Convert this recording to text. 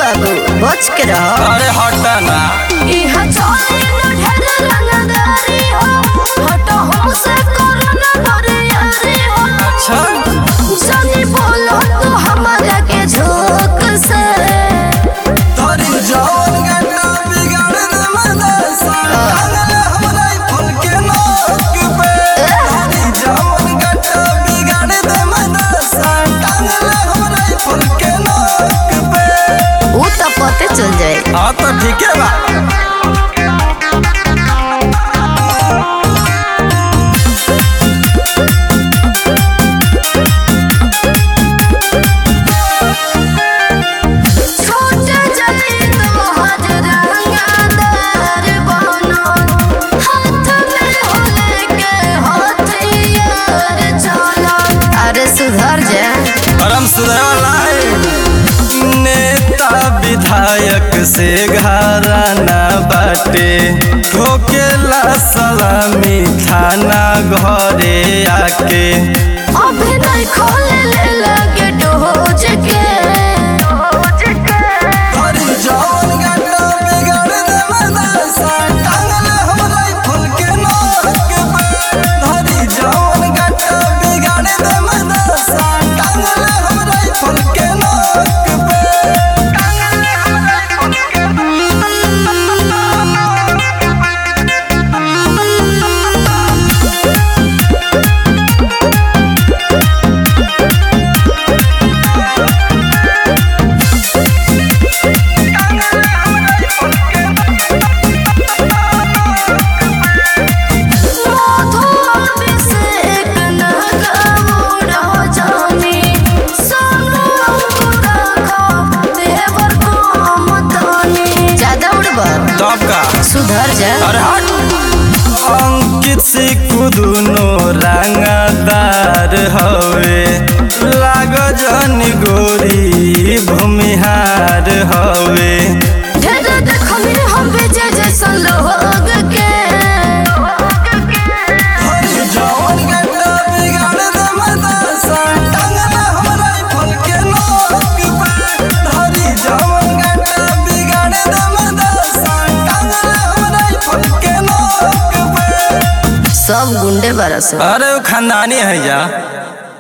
बाबू बच के रहो। अरे हटा ना इहा चले न ढेर रंगदारी हो, हटो हमसे करो न बरियारी हो। अच्छा जानी बोलो तू हमारा के झोंक से, तोरी जौन गड्ढा बिगाड़ दे मदरसा टांगले हमरा फूल के नोक पे। तोरी जौन गड्ढा बिगाड़ दे मदरसा टांगले हमरा फूल के नोक पे। वो तो पते चल जाए। हाँ तो ठीक है बा। सुधर जा परम सुधर नेता विधायक से घराना बाटे, ठोकेला सलामी थाना घरे आके। अभी नहीं खोले ले लगे डोज के, तोरी जौन गड्ढा बिगाड़ दे मदरसा टांगले हमरा फूल के नोक पे। तोरी जौन गड्ढा बिगाड़ दे मदरसा टांगले हमरा फूल के नोक पे। सुधर जा अरे हट अंकित सिक्कू दुनो रंगदार हवे, लाग जन गोरी भूमिहार हवे। देखली हम बेजे जैसन लोग के, जौन गड्ढा बिगाड़ दे मदरसा टांगले हमरा फूल के नोक पे। धरी जौन गड्ढा बिगाड़ दे मदरसा टांगले हमरा फूल के नोक पे। सब गुंडे बरस। अरे वो खानदानी है जा।